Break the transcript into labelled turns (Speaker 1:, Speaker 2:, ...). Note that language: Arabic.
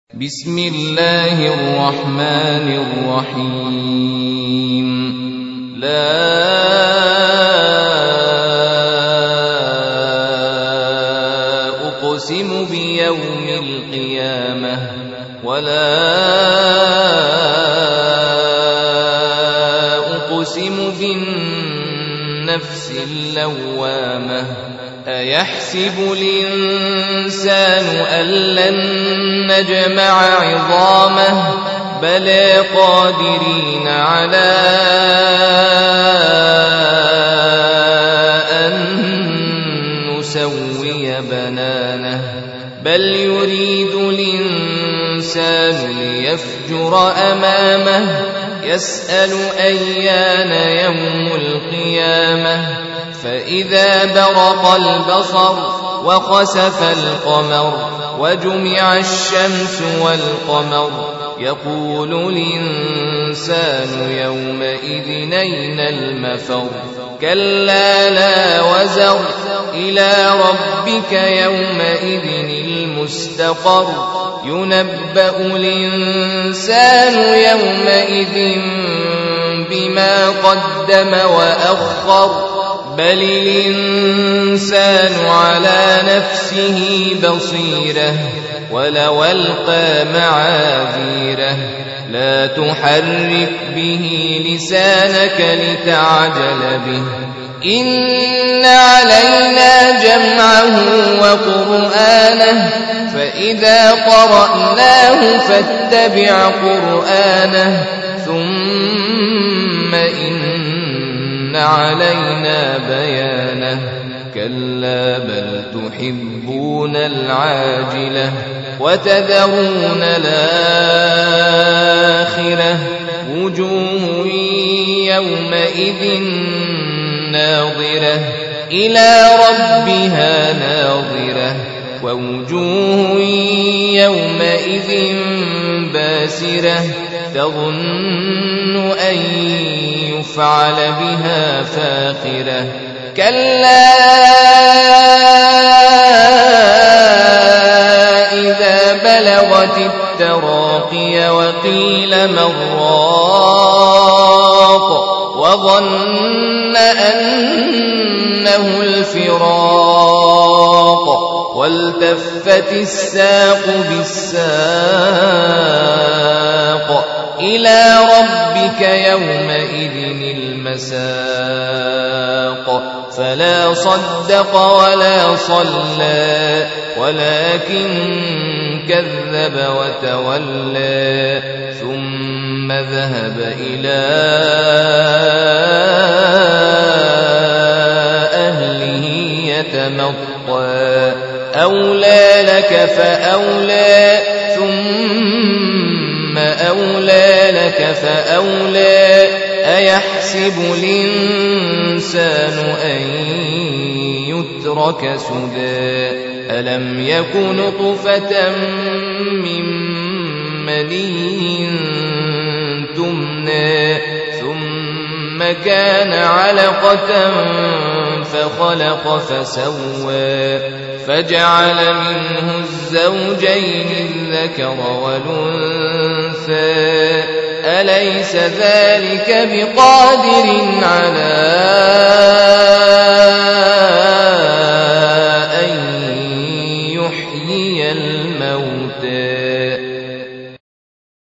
Speaker 1: بسم الله الرحمن الرحيم. لا أقسم بيوم القيامة ولا أقسم بالنفس اللوامة أيحسب الإنسان أن لن نجمع عظامه بلى قادرين على أن نسوي بنانه بل يريد الإنسان ليفجر أمامه يسأل أيان يوم القيامة فإذا برق البصر وخسف القمر وجمع الشمس والقمر يقول الإنسان يومئذ أين المفر كلا لا وزر إلى ربك يومئذ المستقر ينبأ الإنسان يومئذ بما قدم وأخر بل الإنسان على نفسه بصيرة ولو ألقى معاذيره لا تحرك به لسانك لتعجل به إن علينا جمعه وقرآنه فإذا قرأناه فاتبع قرآنه ثم إن علينا بيانه كلا بل تحبون العاجلة وتذرون الآخرة وجوه يومئذ ناظرة إلى ربها ناظرة ووجوه يومئذ باسرة تظن أن يفعل بها فاقرة كلا إذا بلغت التراقي وقيل من راق وظن أنه الفراق والتفت الساق بالساق إلى ربك يومئذ المساق فلا صدق ولا صلى ولكن كذب وتولى ثم ذهب إلى أهله يتمطى أولى لك فأولى ثم أولى لك فأولى أيحسب الإنسان أن يترك سدى ألم يكن نطفة من مني تمنى ثم كان علقة فخلق فسوى فجعل منه الزوجين الذكر والأنثى أليس ذلك بقادر على أن يحيي الموتى